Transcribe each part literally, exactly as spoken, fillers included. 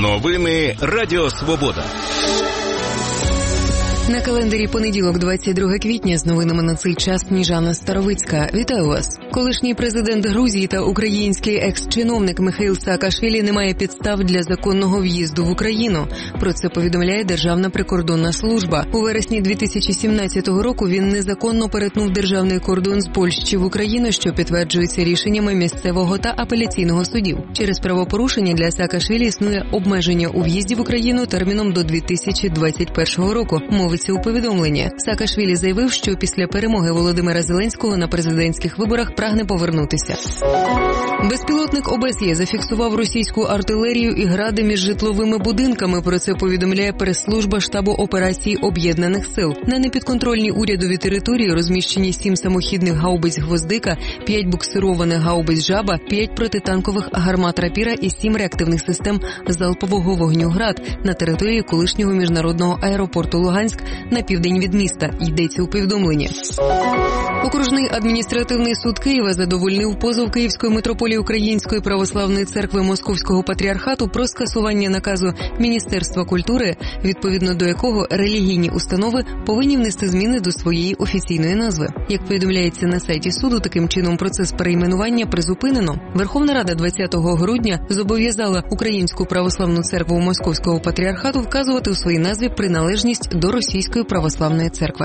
Новини Радіо Свобода. На календарі понеділок, двадцять друге квітня, з новинами на цей час Сніжана Старовицька. Вітаю вас. Колишній президент Грузії та український екс-чиновник Михаїл Саакашвілі не має підстав для законного в'їзду в Україну. Про це повідомляє Державна прикордонна служба. У вересні дві тисячі сімнадцятого року він незаконно перетнув державний кордон з Польщі в Україну, що підтверджується рішеннями місцевого та апеляційного судів. Через правопорушення для Саакашвілі існує обмеження у в'їзді в Україну терміном до дві тисячі двадцять першого року. Мовиться у повідомленні. Саакашвілі заявив, що після перемоги Володимира Зеленського на президентських виборах прагне повернутися. Безпілотник ОБСЄ зафіксував російську артилерію і гради між житловими будинками. Про це повідомляє прес-служба штабу операцій Об'єднаних сил. На непідконтрольній урядовій території розміщені сім самохідних гаубиць «Гвоздика», п'ять буксированих гаубиць «Жаба», п'ять протитанкових гармат «Рапіра» і сім реактивних систем залпового вогню «Град» на території колишнього міжнародного аеропорту Луганськ на південь від міста, йдеться у повідомленні. Окружний адміністративний суд Києва задовольнив позов Київської митрополії Української православної церкви Московського патріархату про скасування наказу Міністерства культури, відповідно до якого релігійні установи повинні внести зміни до своєї офіційної назви. Як повідомляється на сайті суду, таким чином процес перейменування призупинено. Верховна Рада двадцятого грудня зобов'язала Українську православну церкву Московського патріархату вказувати у своїй назві приналежність до Російської православної церкви.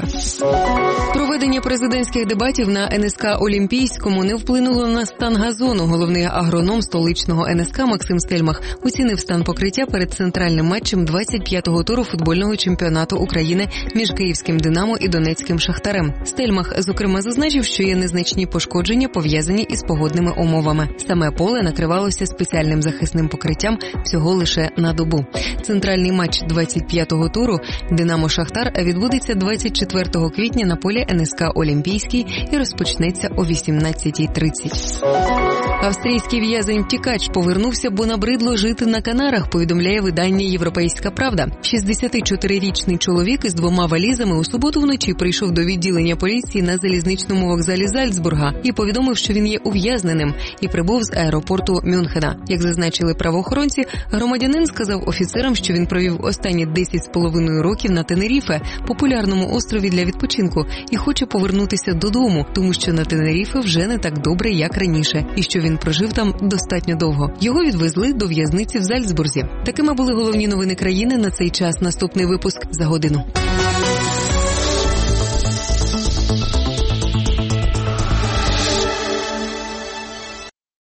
Проведення президентських дебатів на ен ес ка Олімпійському не вплинуло на стан газону. Головний агроном столичного ен ес ка Максим Стельмах оцінив стан покриття перед центральним матчем двадцять п'ятого туру футбольного чемпіонату України між Київським «Динамо» і Донецьким «Шахтарем». Стельмах, зокрема, зазначив, що є незначні пошкодження, пов'язані із погодними умовами. Саме поле накривалося спеціальним захисним покриттям всього лише на добу. Центральний матч двадцять п'ятого туру «Динамо-Шахтар» відбудеться двадцять четвертого квітня на полі ен ес ка Олімпійський і розпочнеться о вісімнадцятій тридцять. Австрійський в'язень-втікач повернувся, бо набридло жити на Канарах, повідомляє видання «Європейська правда». шістдесятичотирирічний чоловік із двома валізами у суботу вночі прийшов до відділення поліції на залізничному вокзалі Зальцбурга і повідомив, що він є ув'язненим і прибув з аеропорту Мюнхена. Як зазначили правоохоронці, громадянин сказав офіцерам, що він провів останні десять з половиною років на Тенеріфе, популярному острові для відпочинку, і хоче повернутися додому, тому що на Тенеріфе вже не так добре, як раніше, і що він прожив там достатньо довго. Його відвезли до в'язниці в Зальцбурзі. Такими були головні новини країни на цей час. Наступний випуск за годину.